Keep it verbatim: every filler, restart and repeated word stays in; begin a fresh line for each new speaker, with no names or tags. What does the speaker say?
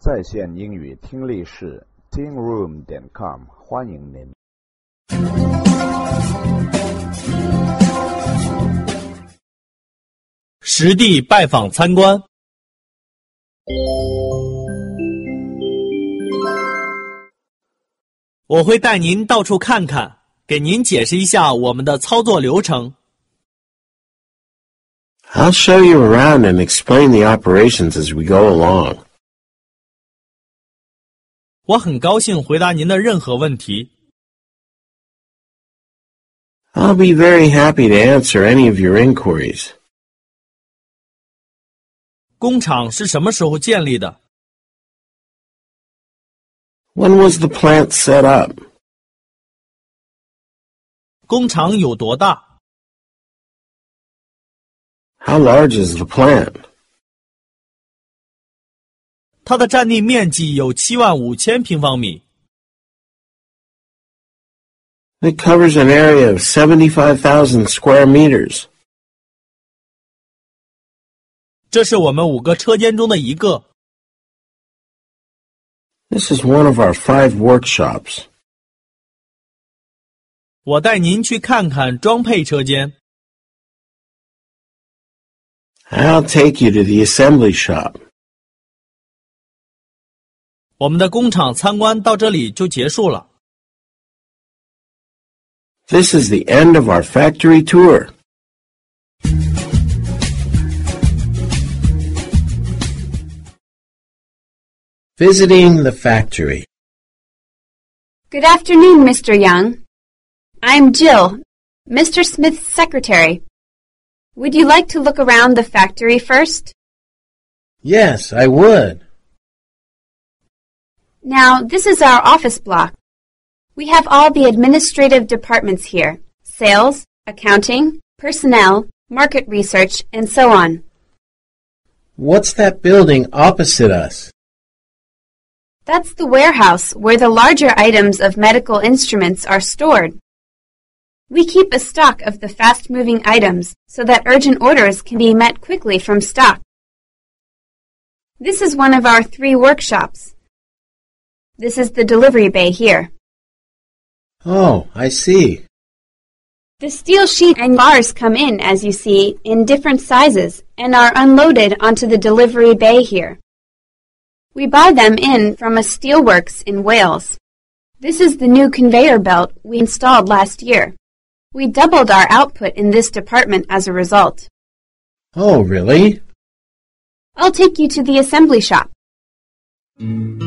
在线英语听力室 ting room 点 com 欢迎您。
实地拜访参观。我会带您到处看看，给您解释一下我们的操作流程。
I'll show you around and explain the operations as we go along.
我很高兴回答您的任何问题。
I'll be very happy to answer any of your inquiries.
工厂是什么时候建立的？
When was the plant set up?
工厂有多大？
How large is the plant?
它的占地面积有七万五千平方米。
It covers an area of seventy-five thousand square meters.
这是我们五个车间中的一个。
This is one of our five workshops.
我带您去看看装配车间。
I'll take you to the assembly shop.
我们的工厂参观到这里就结束了。
This is the end of our factory tour. Visiting the factory.
Good afternoon, Mister Young. I'm Jill, Mister Smith's secretary. Would you like to look around the factory first?
Yes, I would.
Now, this is our office block. We have all the administrative departments here: sales, accounting, personnel, market research, and so on.
What's that building opposite us?
That's the warehouse where the larger items of medical instruments are stored. We keep a stock of the fast-moving items so that urgent orders can be met quickly from stock. This is one of our three workshops. This is the delivery bay here.
Oh, I see.
The steel sheet and bars come in, as you see, in different sizes and are unloaded onto the delivery bay here. We buy them in from a steelworks in Wales. This is the new conveyor belt we installed last year. We doubled our output in this department as a result.
Oh, really?
I'll take you to the assembly shop.